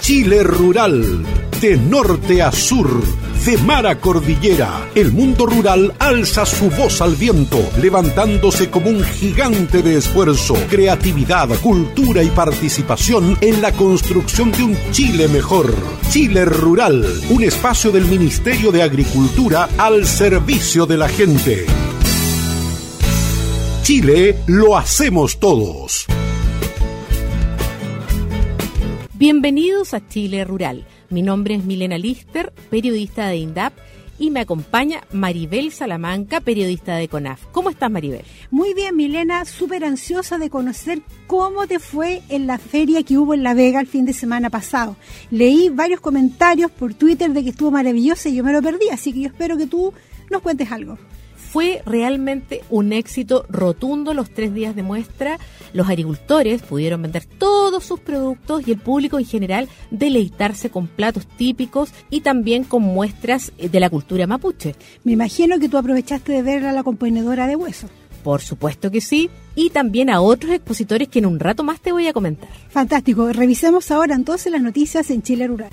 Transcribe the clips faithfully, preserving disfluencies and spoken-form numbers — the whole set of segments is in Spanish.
Chile rural, de norte a sur, de mar a cordillera, el mundo rural alza su voz al viento, levantándose como un gigante de esfuerzo, creatividad, cultura y participación en la construcción de un Chile mejor. Chile rural, un espacio del Ministerio de Agricultura al servicio de la gente. Chile lo hacemos todos. Bienvenidos a Chile Rural. Mi nombre es Milena Lister, periodista de INDAP, y me acompaña Maribel Salamanca, periodista de CONAF. ¿Cómo estás, Maribel? Muy bien, Milena, súper ansiosa de conocer cómo te fue en la feria que hubo en La Vega el fin de semana pasado. Leí varios comentarios por Twitter de que estuvo maravillosa y yo me lo perdí, así que yo espero que tú nos cuentes algo. Fue realmente un éxito rotundo los tres días de muestra. Los agricultores pudieron vender todos sus productos y el público en general deleitarse con platos típicos y también con muestras de la cultura mapuche. Me imagino que tú aprovechaste de ver a la componedora de hueso. Por supuesto que sí, y también a otros expositores que en un rato más te voy a comentar. Fantástico, revisemos ahora entonces las noticias en Chile Rural.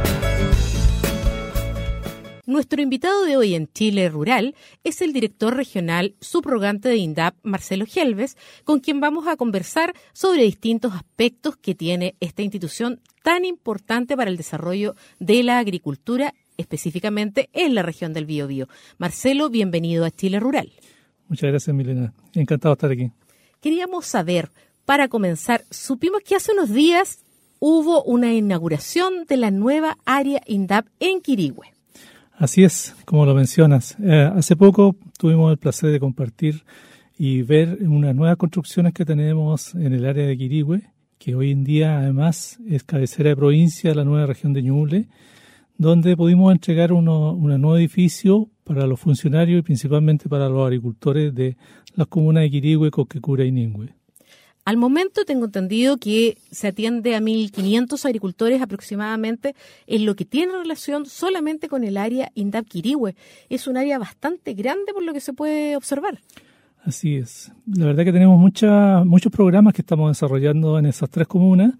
Nuestro invitado de hoy en Chile Rural es el director regional subrogante de INDAP, Marcelo Gelves, con quien vamos a conversar sobre distintos aspectos que tiene esta institución tan importante para el desarrollo de la agricultura, específicamente en la región del Biobío. Marcelo, bienvenido a Chile Rural. Muchas gracias, Milena. Encantado de estar aquí. Queríamos saber, para comenzar, supimos que hace unos días hubo una inauguración de la nueva área INDAP en Quirihue. Así es, como lo mencionas. Eh, hace poco tuvimos el placer de compartir y ver unas nuevas construcciones que tenemos en el área de Quirihue, que hoy en día además es cabecera de provincia de la nueva región de Ñuble, donde pudimos entregar uno, un nuevo edificio para los funcionarios y principalmente para los agricultores de las comunas de Quirihue, Coquecura y Ningüe. Al momento tengo entendido que se atiende a mil quinientos agricultores aproximadamente en lo que tiene relación solamente con el área INDAP Quirihue. Es un área bastante grande por lo que se puede observar. Así es. La verdad que tenemos mucha, muchos programas que estamos desarrollando en esas tres comunas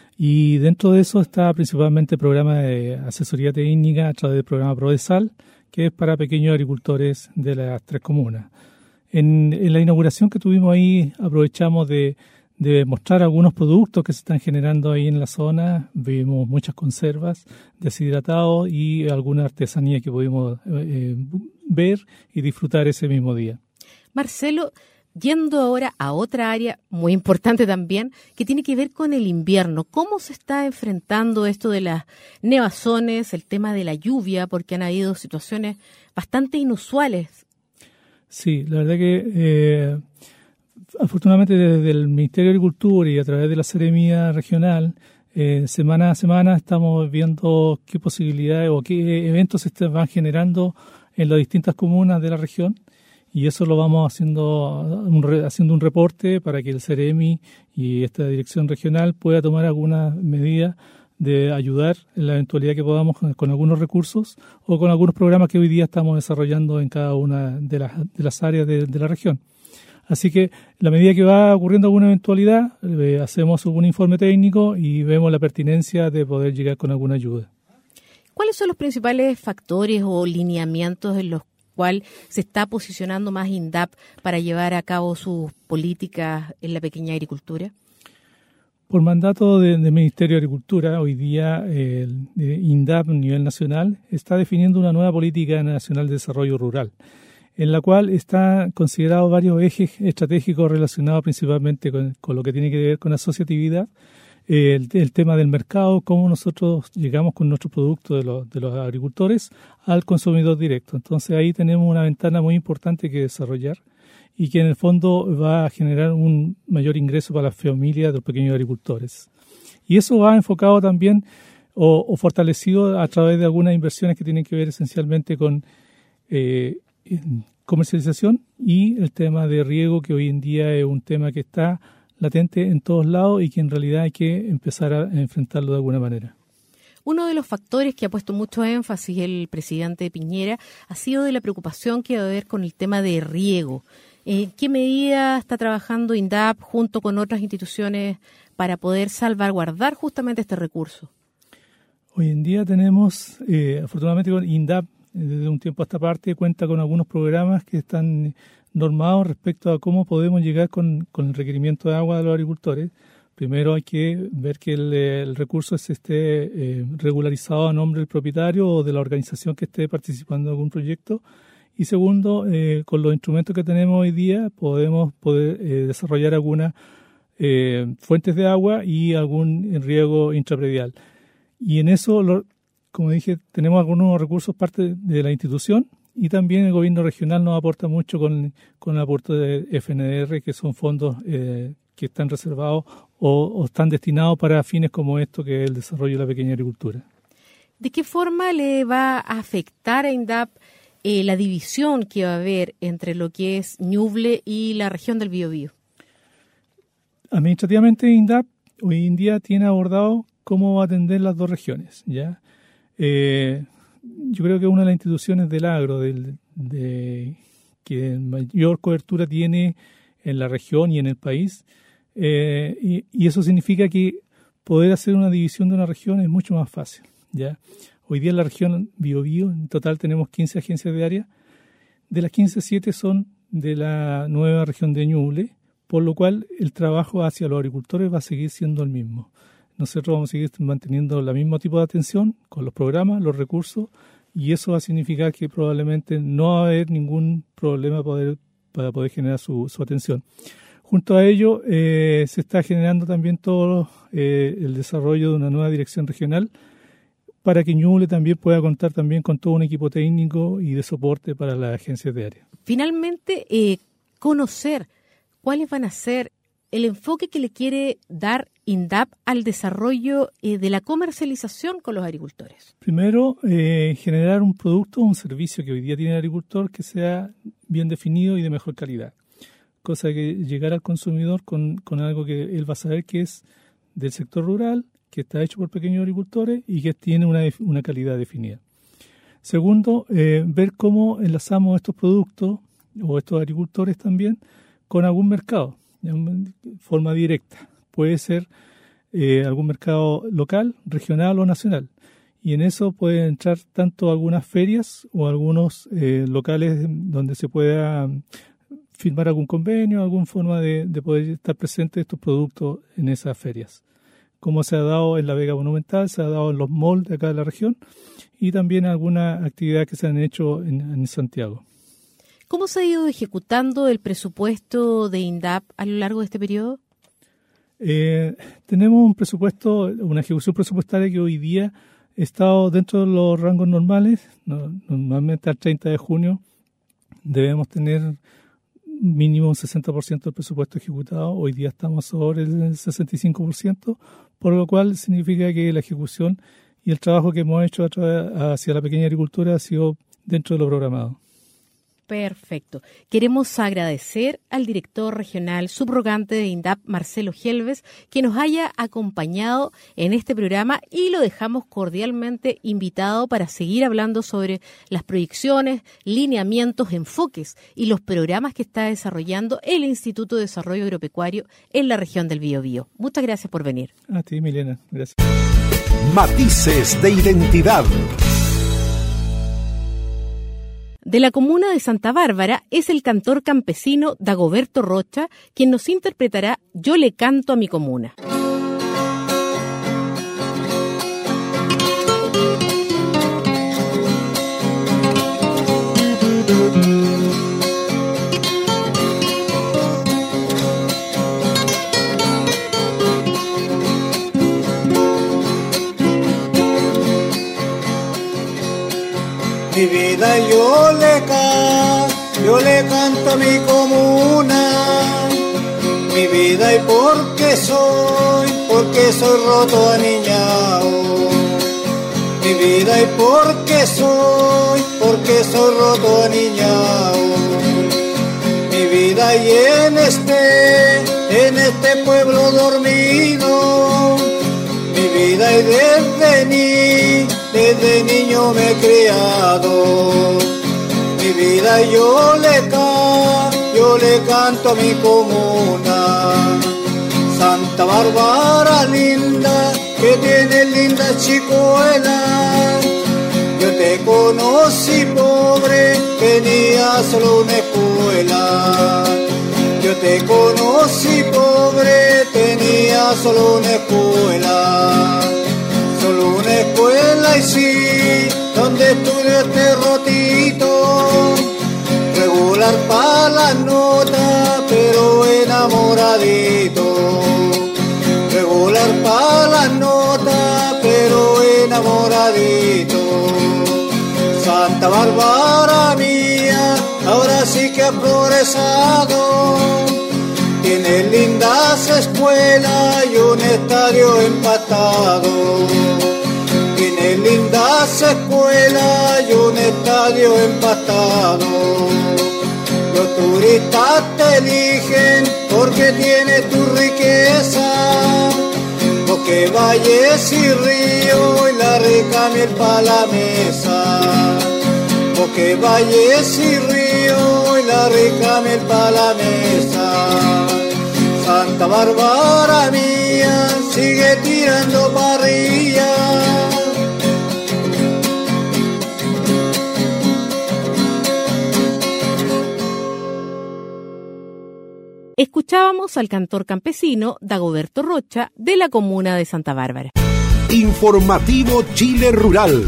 y dentro de eso está principalmente el programa de asesoría técnica a través del programa Prodesal, que es para pequeños agricultores de las tres comunas. En, en la inauguración que tuvimos ahí aprovechamos de de mostrar algunos productos que se están generando ahí en la zona. Vimos muchas conservas, deshidratados y alguna artesanía que pudimos eh, ver y disfrutar ese mismo día. Marcelo, yendo ahora a otra área muy importante también, que tiene que ver con el invierno. ¿Cómo se está enfrentando esto de las nevazones, el tema de la lluvia, porque han habido situaciones bastante inusuales? Sí, la verdad que Eh, afortunadamente desde el Ministerio de Agricultura y a través de la Seremía Regional, eh, semana a semana estamos viendo qué posibilidades o qué eventos se van generando en las distintas comunas de la región y eso lo vamos haciendo un, haciendo un reporte para que el Seremi y esta dirección regional pueda tomar algunas medidas de ayudar en la eventualidad que podamos con, con algunos recursos o con algunos programas que hoy día estamos desarrollando en cada una de las, de las áreas de, de la región. Así que, a medida que va ocurriendo alguna eventualidad, eh, hacemos un informe técnico y vemos la pertinencia de poder llegar con alguna ayuda. ¿Cuáles son los principales factores o lineamientos en los cuales se está posicionando más INDAP para llevar a cabo sus políticas en la pequeña agricultura? Por mandato del de Ministerio de Agricultura, hoy día eh, el INDAP a nivel nacional está definiendo una nueva política nacional de desarrollo rural, en la cual están considerados varios ejes estratégicos relacionados principalmente con, con lo que tiene que ver con asociatividad, eh, el, el tema del mercado, cómo nosotros llegamos con nuestros productos de los, de los agricultores al consumidor directo. Entonces ahí tenemos una ventana muy importante que desarrollar y que en el fondo va a generar un mayor ingreso para las familias de los pequeños agricultores. Y eso va enfocado también o, o fortalecido a través de algunas inversiones que tienen que ver esencialmente con eh, comercialización y el tema de riego, que hoy en día es un tema que está latente en todos lados y que en realidad hay que empezar a enfrentarlo de alguna manera. Uno de los factores que ha puesto mucho énfasis el presidente Piñera ha sido de la preocupación que va a haber con el tema de riego. ¿En qué medida está trabajando INDAP junto con otras instituciones para poder salvaguardar justamente este recurso? Hoy en día tenemos, eh, afortunadamente con INDAP, desde un tiempo a esta parte, cuenta con algunos programas que están normados respecto a cómo podemos llegar con, con el requerimiento de agua de los agricultores. Primero hay que ver que el, el recurso se esté eh, regularizado a nombre del propietario o de la organización que esté participando en algún proyecto. Y segundo, eh, con los instrumentos que tenemos hoy día podemos poder eh, desarrollar algunas eh, fuentes de agua y algún riego intrapredial. Y en eso, lo, como dije, tenemos algunos recursos parte de la institución y también el gobierno regional nos aporta mucho con, con el aporte de F N D R, que son fondos eh, que están reservados o, o están destinados para fines como esto, que es el desarrollo de la pequeña agricultura. ¿De qué forma le va a afectar a INDAP eh, la división que va a haber entre lo que es Ñuble y la región del Biobío? Administrativamente, INDAP hoy en día tiene abordado cómo va a atender las dos regiones, ¿ya? Eh, yo creo que una de las instituciones del agro del, de, que mayor cobertura tiene en la región y en el país, eh, y, y eso significa que poder hacer una división de una región es mucho más fácil, ¿ya? Hoy día en la región Biobío, en total tenemos quince agencias de área, de las quince, siete son de la nueva región de Ñuble, por lo cual el trabajo hacia los agricultores va a seguir siendo el mismo. Nosotros vamos a seguir manteniendo el mismo tipo de atención con los programas, los recursos, y eso va a significar que probablemente no va a haber ningún problema poder, para poder generar su, su atención. Junto a ello, eh, se está generando también todo eh, el desarrollo de una nueva dirección regional para que Ñuble también pueda contar también con todo un equipo técnico y de soporte para las agencias de área. Finalmente, eh, conocer cuáles van a ser el enfoque que le quiere dar INDAP al desarrollo eh, de la comercialización con los agricultores. Primero, eh, generar un producto o un servicio que hoy día tiene el agricultor que sea bien definido y de mejor calidad. Cosa que llegar al consumidor con, con algo que él va a saber que es del sector rural, que está hecho por pequeños agricultores y que tiene una, una calidad definida. Segundo, eh, ver cómo enlazamos estos productos o estos agricultores también con algún mercado, de forma directa. Puede ser eh, algún mercado local, regional o nacional. Y en eso pueden entrar tanto algunas ferias o algunos eh, locales donde se pueda firmar algún convenio, alguna forma de, de poder estar presente estos productos en esas ferias. Como se ha dado en la Vega Monumental, se ha dado en los malls de acá de la región y también algunas actividades que se han hecho en, en Santiago. ¿Cómo se ha ido ejecutando el presupuesto de INDAP a lo largo de este periodo? Eh, tenemos un presupuesto, una ejecución presupuestaria que hoy día ha estado dentro de los rangos normales. No, normalmente al treinta de junio debemos tener mínimo un sesenta por ciento del presupuesto ejecutado. Hoy día estamos sobre el sesenta y cinco por ciento, por lo cual significa que la ejecución y el trabajo que hemos hecho hacia la pequeña agricultura ha sido dentro de lo programado. Perfecto. Queremos agradecer al director regional subrogante de INDAP, Marcelo Gelves, que nos haya acompañado en este programa y lo dejamos cordialmente invitado para seguir hablando sobre las proyecciones, lineamientos, enfoques y los programas que está desarrollando el Instituto de Desarrollo Agropecuario en la región del Biobío. Muchas gracias por venir. A ti, Milena. Gracias. Matices de identidad. De la comuna de Santa Bárbara es el cantor campesino Dagoberto Rocha quien nos interpretará Yo le canto a mi comuna. Mi vida yo le canto, yo le canto a mi comuna. Mi vida y porque soy, porque soy roto aniñao. Mi vida y porque soy, porque soy roto aniñao. Mi vida y en este, en este pueblo dormido. Mi vida y desde ni Desde niño me he criado, mi vida yo le canto, yo le canto a mi comuna. Santa Bárbara linda, que tienes linda chicuela. Yo te conocí pobre, tenía solo una escuela. Yo te conocí pobre, tenía solo una escuela. Solo una escuela y sí, donde estudió este rotito. Regular para la nota, pero enamoradito. Regular para la nota, pero enamoradito. Santa Bárbara mía, ahora sí que ha progresado. Tiene lindas escuelas y un estadio empatado. Tiene lindas escuelas y un estadio empatado. Los turistas te eligen porque tiene tu riqueza. Porque valles y río y la rica miel pa' la mesa. Porque valles y río y la rica miel pa' la mesa. Santa Bárbara mía, sigue tirando parrilla. Escuchábamos al cantor campesino Dagoberto Rocha de la comuna de Santa Bárbara. Informativo Chile Rural.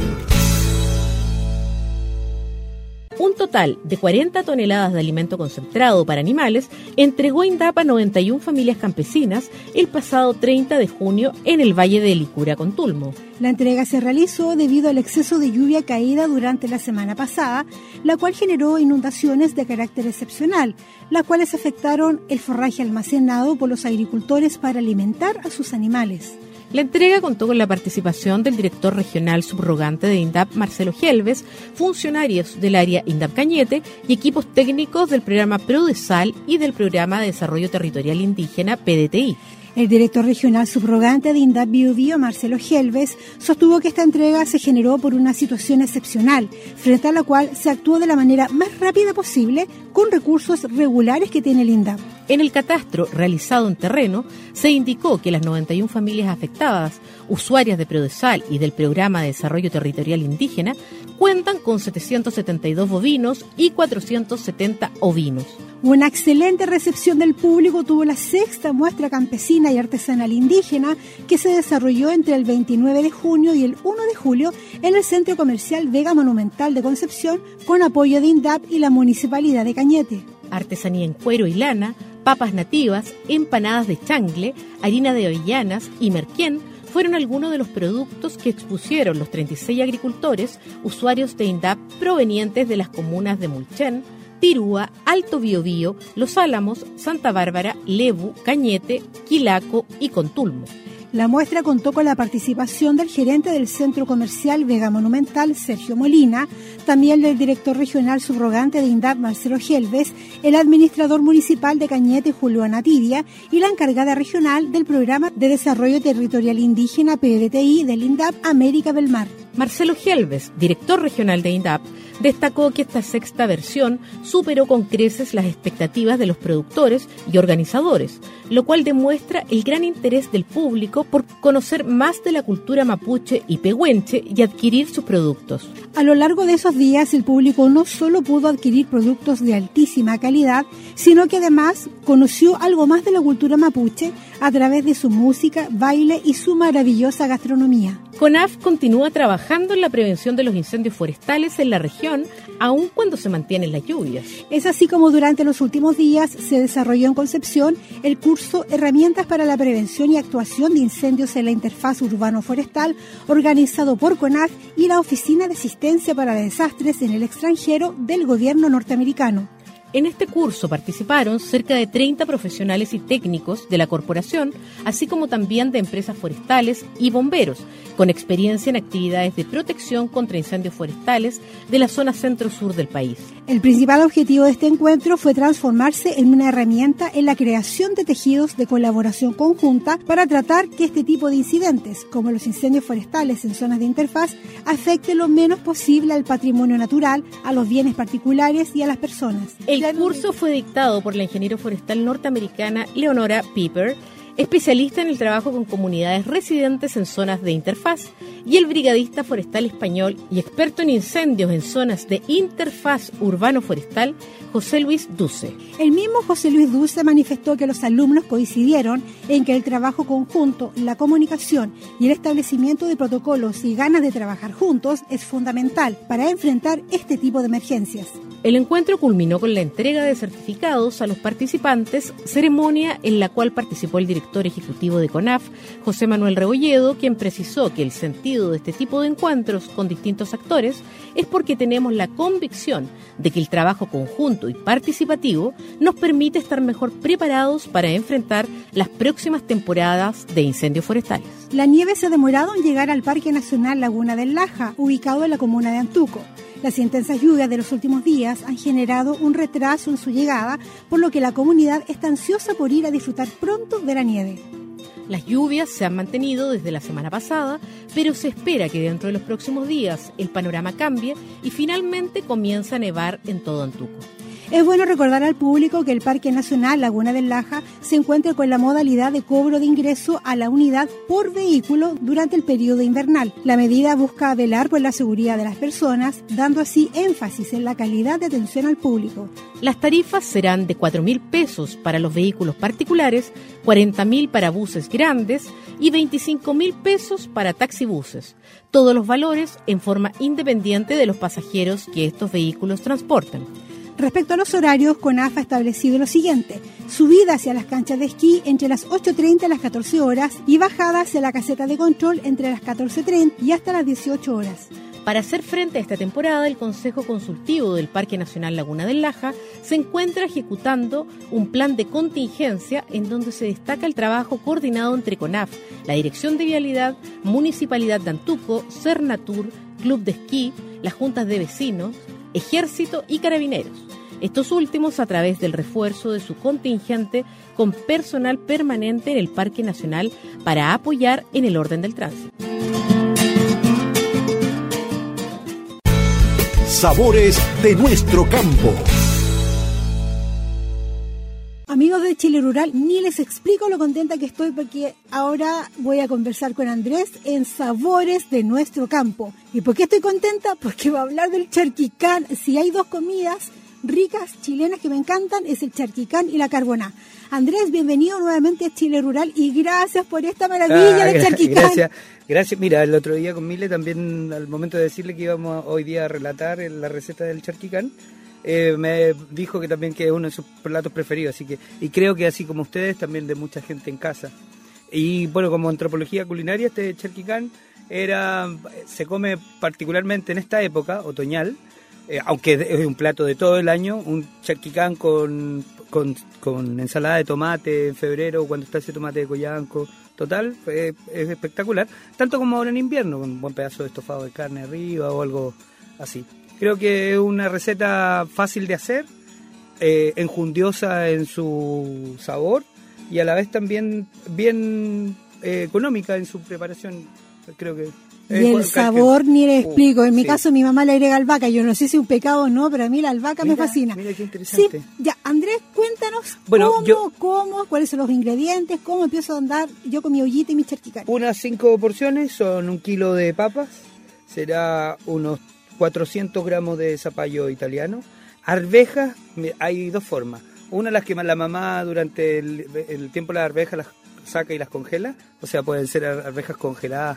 Un total de cuarenta toneladas de alimento concentrado para animales entregó INDAP a noventa y una familias campesinas el pasado treinta de junio en el Valle de Licura, Contulmo. La entrega se realizó debido al exceso de lluvia caída durante la semana pasada, la cual generó inundaciones de carácter excepcional, las cuales afectaron el forraje almacenado por los agricultores para alimentar a sus animales. La entrega contó con la participación del director regional subrogante de INDAP, Marcelo Gelves, funcionarios del área INDAP Cañete y equipos técnicos del programa PRODESAL y del programa de desarrollo territorial indígena P D T I. El director regional subrogante de INDAP Biobío, Marcelo Gelves, sostuvo que esta entrega se generó por una situación excepcional, frente a la cual se actuó de la manera más rápida posible con recursos regulares que tiene el INDAP. En el catastro realizado en terreno, se indicó que las noventa y una familias afectadas, usuarias de PRODESAL y del Programa de Desarrollo Territorial Indígena, cuentan con setecientos setenta y dos bovinos y cuatrocientos setenta ovinos. Una excelente recepción del público tuvo la sexta muestra campesina y artesanal indígena que se desarrolló entre el veintinueve de junio y el uno de julio en el Centro Comercial Vega Monumental de Concepción con apoyo de INDAP y la Municipalidad de Cañete. Artesanía en cuero y lana, papas nativas, empanadas de changle, harina de avellanas y merquén fueron algunos de los productos que expusieron los treinta y seis agricultores, usuarios de INDAP provenientes de las comunas de Mulchen, Tirúa, Alto Biobío, Los Álamos, Santa Bárbara, Lebu, Cañete, Quilaco y Contulmo. La muestra contó con la participación del gerente del Centro Comercial Vega Monumental, Sergio Molina, también del director regional subrogante de INDAP, Marcelo Gelves, el administrador municipal de Cañete, Julio Anatibia, y la encargada regional del Programa de Desarrollo Territorial Indígena P D T I del INDAP, América Belmar. Marcelo Gelves, director regional de INDAP, destacó que esta sexta versión superó con creces las expectativas de los productores y organizadores, lo cual demuestra el gran interés del público por conocer más de la cultura mapuche y pehuenche y adquirir sus productos. A lo largo de esos días, el público no solo pudo adquirir productos de altísima calidad, sino que además conoció algo más de la cultura mapuche a través de su música, baile y su maravillosa gastronomía. CONAF continúa trabajando en la prevención de los incendios forestales en la región, aun cuando se mantienen las lluvias. Es así como durante los últimos días se desarrolló en Concepción el curso Herramientas para la Prevención y Actuación de Incendios en la Interfaz Urbano-Forestal, organizado por CONAF y la Oficina de Asistencia para Desastres en el Extranjero del Gobierno norteamericano. En este curso participaron cerca de treinta profesionales y técnicos de la corporación, así como también de empresas forestales y bomberos, con experiencia en actividades de protección contra incendios forestales de la zona centro-sur del país. El principal objetivo de este encuentro fue transformarse en una herramienta en la creación de tejidos de colaboración conjunta para tratar que este tipo de incidentes, como los incendios forestales en zonas de interfaz, afecte lo menos posible al patrimonio natural, a los bienes particulares y a las personas. El curso fue dictado por la ingeniera forestal norteamericana Leonora Piper especialista en el trabajo con comunidades residentes en zonas de interfaz, y el brigadista forestal español y experto en incendios en zonas de interfaz urbano-forestal, José Luis Duce. El mismo José Luis Duce manifestó que los alumnos coincidieron en que el trabajo conjunto, la comunicación y el establecimiento de protocolos y ganas de trabajar juntos es fundamental para enfrentar este tipo de emergencias. El encuentro culminó con la entrega de certificados a los participantes, ceremonia en la cual participó el director ejecutivo de CONAF, José Manuel Rebolledo, quien precisó que el sentido de este tipo de encuentros con distintos actores es porque tenemos la convicción de que el trabajo conjunto y participativo nos permite estar mejor preparados para enfrentar las próximas temporadas de incendios forestales. La nieve se ha demorado en llegar al Parque Nacional Laguna del Laja, ubicado en la comuna de Antuco. Las intensas lluvias de los últimos días han generado un retraso en su llegada, por lo que la comunidad está ansiosa por ir a disfrutar pronto de la nieve. Las lluvias se han mantenido desde la semana pasada, pero se espera que dentro de los próximos días el panorama cambie y finalmente comience a nevar en todo Antuco. Es bueno recordar al público que el Parque Nacional Laguna del Laja se encuentra con la modalidad de cobro de ingreso a la unidad por vehículo durante el periodo invernal. La medida busca velar por la seguridad de las personas, dando así énfasis en la calidad de atención al público. Las tarifas serán de cuatro mil pesos para los vehículos particulares, cuarenta mil para buses grandes y veinticinco mil pesos para taxibuses. Todos los valores en forma independiente de los pasajeros que estos vehículos transportan. Respecto a los horarios, CONAF ha establecido lo siguiente: subida hacia las canchas de esquí entre las ocho treinta y las catorce horas y bajada hacia la caseta de control entre las catorce treinta y hasta las dieciocho horas. Para hacer frente a esta temporada, el Consejo Consultivo del Parque Nacional Laguna del Laja se encuentra ejecutando un plan de contingencia en donde se destaca el trabajo coordinado entre CONAF, la Dirección de Vialidad, Municipalidad de Antuco, Cernatur, Club de Esquí, las juntas de vecinos, Ejército y Carabineros. Estos últimos a través del refuerzo de su contingente con personal permanente en el Parque Nacional para apoyar en el orden del tránsito. Sabores de nuestro campo. Amigos de Chile Rural, ni les explico lo contenta que estoy porque ahora voy a conversar con Andrés en Sabores de Nuestro Campo. ¿Y por qué estoy contenta? Porque va a hablar del charquicán. Si hay dos comidas ricas chilenas que me encantan, es el charquicán y la carboná. Andrés, bienvenido nuevamente a Chile Rural y gracias por esta maravilla ah, del charquicán. Gracias, gracias. Mira, el otro día con Mile también, al momento de decirle que íbamos hoy día a relatar la receta del charquicán, Eh, me dijo que también que es uno de sus platos preferidos, así que y creo que así como ustedes, también de mucha gente en casa. Y bueno, como antropología culinaria, este charquicán era, se come particularmente en esta época, otoñal, eh, aunque es un plato de todo el año, un charquicán con, con, con ensalada de tomate en febrero, cuando está ese tomate de Coyanco, total, eh, es espectacular, tanto como ahora en invierno, con un buen pedazo de estofado de carne arriba o algo así. Creo que es una receta fácil de hacer, eh, enjundiosa en su sabor y a la vez también bien eh, económica en su preparación. Creo que y el sabor que... ni le explico. En mi sí. caso mi mamá le agrega albahaca. Yo no sé si es un pecado o no, pero a mí la albahaca mira, me fascina. Mira qué interesante. Sí, ya, Andrés, cuéntanos bueno, cómo, yo... cómo, cuáles son los ingredientes, cómo empiezo a andar yo con mi ollita y mi charquicán. Unas cinco porciones son un kilo de papas, será unos cuatrocientos gramos de zapallo italiano. Arvejas, hay dos formas. Una, las que la mamá durante el, el tiempo de las arvejas las saca y las congela. O sea, pueden ser arvejas congeladas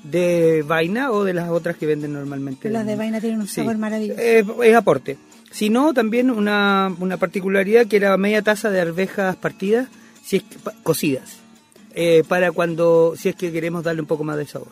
de vaina o de las otras que venden normalmente. Las de vaina tienen un sí. sabor maravilloso. Eh, es aporte. Si no, también una, una particularidad que era media taza de arvejas partidas, si es que, cocidas, eh, para cuando, si es que queremos darle un poco más de sabor.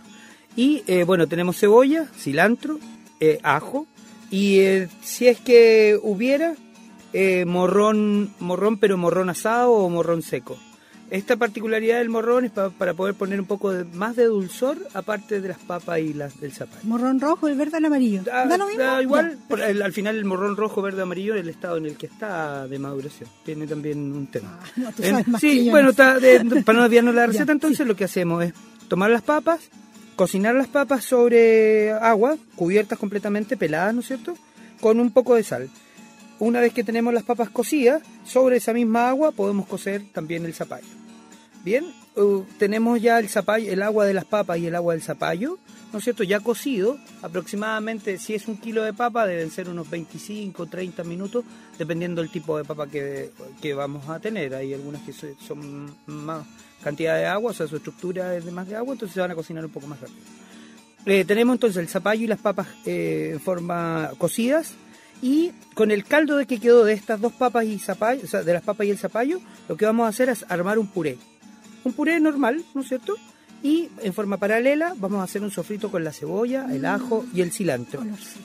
Y eh, bueno, tenemos cebolla, cilantro, Eh, ajo y eh, si es que hubiera eh, morrón, morrón pero morrón asado o morrón seco. Esta particularidad del morrón es pa, para poder poner un poco de, más de dulzor aparte de las papas y las del zapallo. ¿Morrón rojo, el verde o el amarillo? Da, ¿Da lo mismo? Da igual, por, el, al final el morrón rojo, verde, amarillo es el estado en el que está de maduración. Tiene también un tema. Ah, no, tú sabes eh, más sí, que yo, bueno, no está de, para no desviarnos la receta, ya, entonces sí. Lo que hacemos es tomar las papas, cocinar las papas sobre agua, cubiertas completamente, peladas, ¿no es cierto?, con un poco de sal. Una vez que tenemos las papas cocidas, sobre esa misma agua podemos cocer también el zapallo. Bien, uh, tenemos ya el zapallo, el agua de las papas y el agua del zapallo, ¿no es cierto? Ya cocido, aproximadamente, si es un kilo de papa, deben ser unos veinticinco, treinta minutos, dependiendo del tipo de papa que, que vamos a tener. Hay algunas que son más cantidad de agua, o sea, su estructura es de más de agua, entonces se van a cocinar un poco más rápido. Eh, tenemos entonces el zapallo y las papas eh, en forma cocidas, y con el caldo de que quedó de estas dos papas y zapallo, o sea, de las papas y el zapallo, lo que vamos a hacer es armar un puré. Un puré normal, ¿no es cierto? Y en forma paralela vamos a hacer un sofrito con la cebolla, el ajo y el cilantro.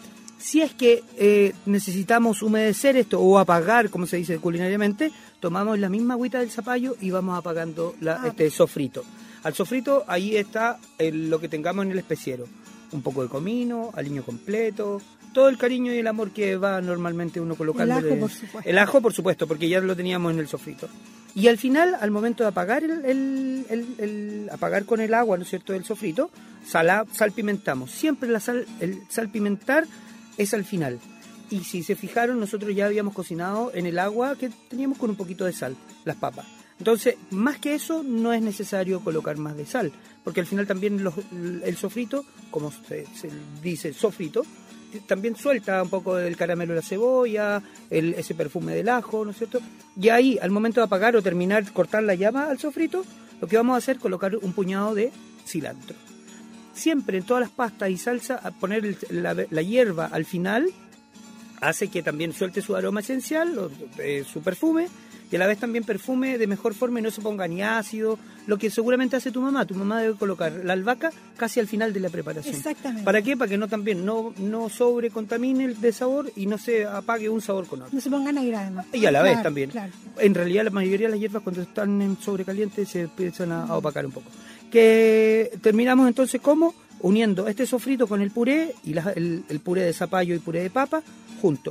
Si es que eh, necesitamos humedecer esto o apagar, como se dice culinariamente, tomamos la misma agüita del zapallo y vamos apagando la, ah, este sofrito. Al sofrito ahí está el, lo que tengamos en el especiero. Un poco de comino, aliño completo, todo el cariño y el amor que va normalmente uno colocando. El ajo, por supuesto. El ajo, por supuesto, porque ya lo teníamos en el sofrito. Y al final, al momento de apagar el, el, el, el apagar con el agua, ¿no es cierto?, del sofrito, sal, salpimentamos. Siempre la sal, el salpimentar es al final. Y si se fijaron, nosotros ya habíamos cocinado en el agua que teníamos con un poquito de sal, las papas. Entonces, más que eso, no es necesario colocar más de sal, porque al final también los, el sofrito, como se, se dice sofrito, también suelta un poco del caramelo de la cebolla, el, ese perfume del ajo, ¿no es cierto? Y ahí, al momento de apagar o terminar, cortar la llama al sofrito, lo que vamos a hacer es colocar un puñado de cilantro. Siempre en todas las pastas y salsa, a poner el, la, la hierba al final, hace que también suelte su aroma esencial, o, eh, su perfume, y a la vez también perfume de mejor forma y no se ponga ni ácido, lo que seguramente hace tu mamá. Tu mamá debe colocar la albahaca casi al final de la preparación. Exactamente. ¿Para qué? Para que no también no, no sobrecontamine el de sabor y no se apague un sabor con otro. No se ponga negra además. Y a la claro, vez también. Claro. En realidad la mayoría de las hierbas cuando están en sobrecaliente se empiezan a, a opacar un poco. Que terminamos entonces como uniendo este sofrito con el puré y la, el, el puré de zapallo y puré de papa junto.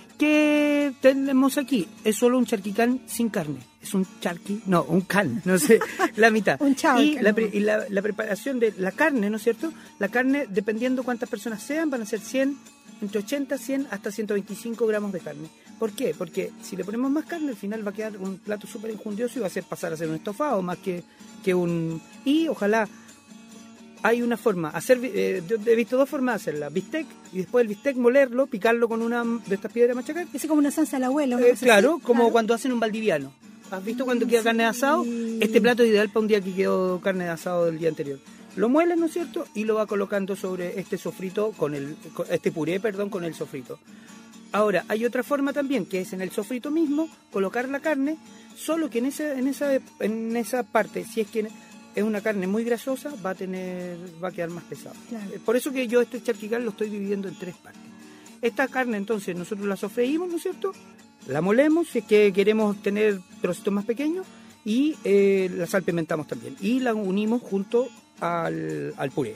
¿Qué tenemos aquí? Es solo un charquicán sin carne. Es un charqui, no, un can, no sé, la mitad. un charqui, y la, y la, la preparación de la carne, ¿no es cierto? La carne, dependiendo cuántas personas sean, van a ser cien, entre ochenta, cien, hasta ciento veinticinco gramos de carne. ¿Por qué? Porque si le ponemos más carne, al final va a quedar un plato súper enjundioso y va a hacer pasar a ser un estofado más que, que un... Y ojalá... Hay una forma, hacer eh, he visto dos formas de hacerla, bistec, y después el bistec molerlo, picarlo con una de estas piedras machacar. Es como una salsa del abuelo. ¿no? Eh, claro, así, como claro. Cuando hacen un valdiviano. ¿Has visto cuando queda carne de asado? Este plato es ideal para un día que quedó carne de asado del día anterior. Lo muelen, ¿no es cierto? Y lo va colocando sobre este sofrito, con el con este puré, perdón, con el sofrito. Ahora, hay otra forma también, que es en el sofrito mismo, colocar la carne, solo que en esa, en esa, en esa parte, si es que... es una carne muy grasosa, va a tener, va a quedar más pesado. Claro. Por eso que yo este charquicán lo estoy dividiendo en tres partes. Esta carne entonces nosotros la sofreímos, ¿no es cierto? La molemos, si es que queremos tener trocitos más pequeños, y eh, la salpimentamos también. Y la unimos junto al, al puré.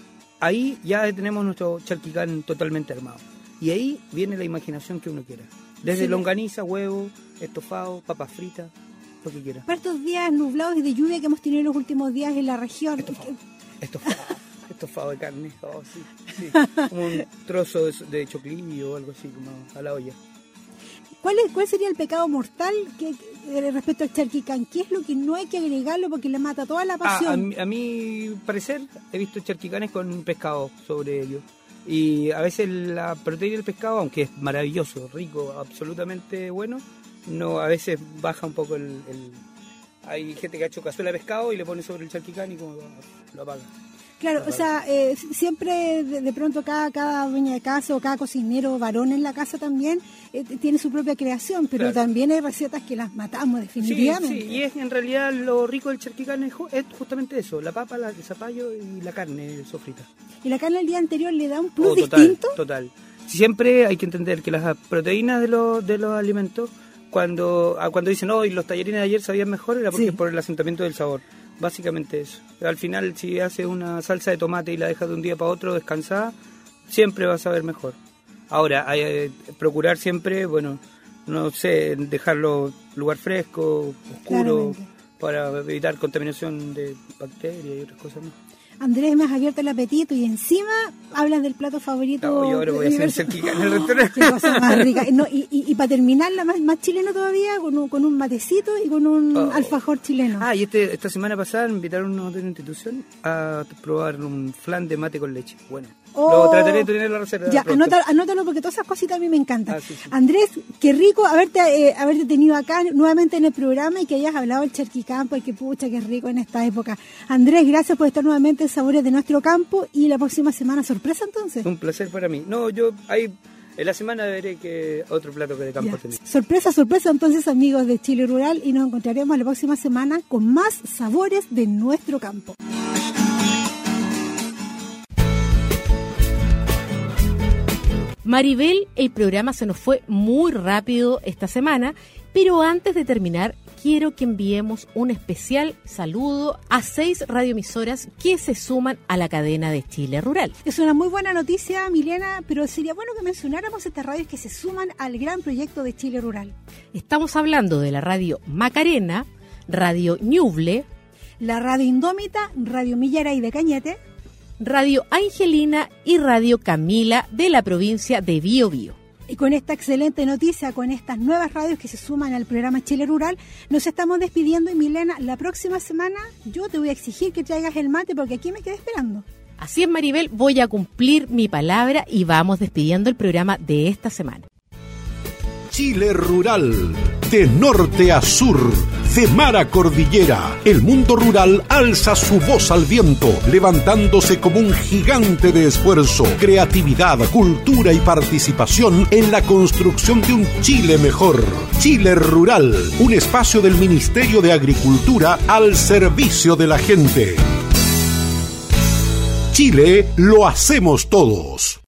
Ahí ya tenemos nuestro charquicán totalmente armado. Y ahí viene la imaginación que uno quiera. Desde sí. longaniza, huevo, estofado, papas fritas, lo que quiera. Para estos días nublados y de lluvia que hemos tenido en los últimos días en la región. Estofado, estofado, estofado de carne, oh, sí, sí. Como un trozo de, de choclillo o algo así, como a la olla. ¿Cuál, es, ¿Cuál sería el pecado mortal que, que respecto al charquicán? ¿Qué es lo que no hay que agregarlo porque le mata toda la pasión? Ah, a, mi, a mi parecer, he visto charquicanes con pescado sobre ellos. Y a veces la proteína del pescado, aunque es maravilloso, rico, absolutamente bueno, no, a veces baja un poco el, el... Hay gente que ha hecho cazuela de pescado y le pone sobre el charquicán y como lo, lo apaga. Claro, o sea, eh, siempre de, de pronto cada, cada dueña de casa o cada cocinero varón en la casa también eh, tiene su propia creación, pero claro. también hay recetas que las matamos definitivamente. Sí, sí, y es en realidad lo rico del charquicán es, es justamente eso, la papa, la, el zapallo y la carne sofrita. ¿Y la carne el día anterior le da un plus oh, total, distinto? Total, siempre hay que entender que las proteínas de los, de los alimentos, cuando, cuando dicen, oh, y los tallarines de ayer sabían mejor, era porque sí. por el asentamiento del sabor. Básicamente eso. Al final, si haces una salsa de tomate y la dejas de un día para otro descansada, siempre va a saber mejor. Ahora, hay, eh, procurar siempre, bueno, no sé, dejarlo lugar fresco, oscuro, claramente, para evitar contaminación de bacterias y otras cosas más. Andrés, me has abierto el apetito y encima hablas del plato favorito. No, yo ahora voy a hacer el charquicán en el restaurante. Qué cosa más rica. No, y, y, y para terminarla más, más chileno todavía, con un, con un matecito y con un oh. alfajor chileno. Ah, y este, esta semana pasada me invitaron a una institución a probar un flan de mate con leche. Bueno, oh. lo trataré de tener la receta. Ya, anótalo, anótalo porque todas esas cositas a mí me encantan. Ah, sí, sí. Andrés, qué rico haberte, eh, haberte tenido acá nuevamente en el programa y que hayas hablado del charquicán, porque pucha, qué rico en esta época. Andrés, gracias por estar nuevamente en Sabores de Nuestro Campo y la próxima semana, sorpresa entonces. Un placer para mí. No, yo ahí en la semana veré que otro plato que de campo tenés. Sorpresa, sorpresa entonces, amigos de Chile Rural, y nos encontraremos la próxima semana con más sabores de nuestro campo. Maribel, el programa se nos fue muy rápido esta semana, pero antes de terminar, quiero que enviemos un especial saludo a seis radioemisoras que se suman a la cadena de Chile Rural. Es una muy buena noticia, Milena, pero sería bueno que mencionáramos estas radios que se suman al gran proyecto de Chile Rural. Estamos hablando de la radio Macarena, Radio Ñuble, la radio Indómita, Radio Millaray de Cañete, Radio Angelina y Radio Camila de la provincia de Biobío. Y con esta excelente noticia, con estas nuevas radios que se suman al programa Chile Rural, nos estamos despidiendo. Y Milena, la próxima semana yo te voy a exigir que traigas el mate porque aquí me quedé esperando. Así es, Maribel, voy a cumplir mi palabra y vamos despidiendo el programa de esta semana. Chile Rural, de norte a sur, de mar a cordillera, el mundo rural alza su voz al viento, levantándose como un gigante de esfuerzo, creatividad, cultura y participación en la construcción de un Chile mejor. Chile Rural, un espacio del Ministerio de Agricultura al servicio de la gente. Chile lo hacemos todos.